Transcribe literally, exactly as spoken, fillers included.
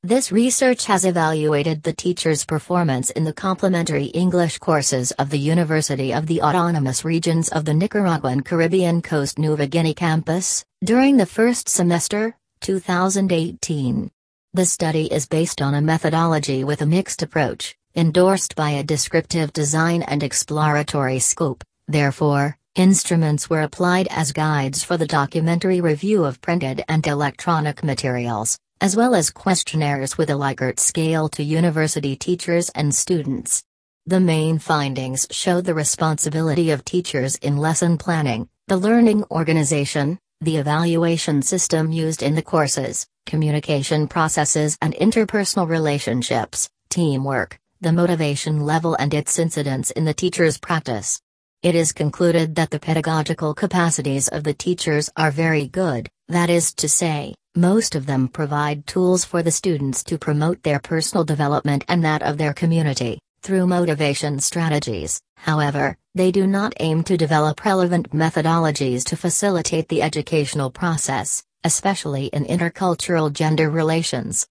This research has evaluated the teacher's performance in the complementary English courses of the University of the Autonomous Regions of the Nicaraguan Caribbean Coast Nueva Guinea campus, during the first semester, two thousand eighteen. The study is based on a methodology with a mixed approach, endorsed by a descriptive design and exploratory scope. Therefore, instruments were applied as guides for the documentary review of printed and electronic materials, as well as questionnaires with a Likert scale to university teachers and students. The main findings showed the responsibility of teachers in lesson planning, the learning organization, the evaluation system used in the courses, communication processes and interpersonal relationships, teamwork, the motivation level and its incidence in the teacher's practice. It is concluded that the pedagogical capacities of the teachers are very good, that is to say, most of them provide tools for the students to promote their personal development and that of their community, through motivation strategies. However, they do not aim to develop relevant methodologies to facilitate the educational process, especially in intercultural gender relations.